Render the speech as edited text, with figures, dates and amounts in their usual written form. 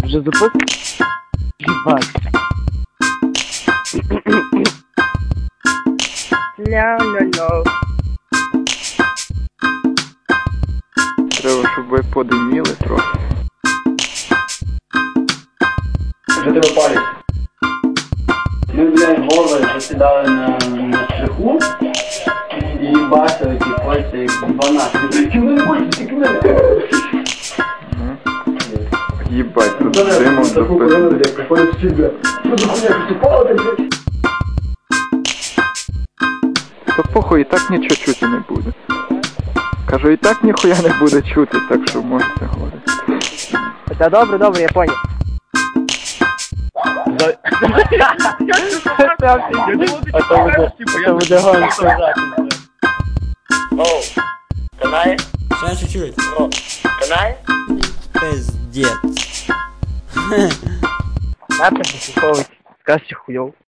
Вже запустив? Ебать. Ля-ля-ля. Треба, щоб ви подиміли трохи. Вже тебе палять. Ми, блядь, голови засідали на шляху і бачили ті кольця, як 12. Тільки мене кольця, тільки мене. Їбать, тут димом дописано. Приходить всі, блядь. Що за хуйня, поступало так, блядь? Та похуй, і так нічого чути не буде. Кажу, і так ніхуя не буде чути, так що можете говорити. Та добре, я понял. Це буде гонка. Оу, канає? Сейчас чуть-чуть. О, канає? Пиздец. Надо психовать. Скажешь, хуёв.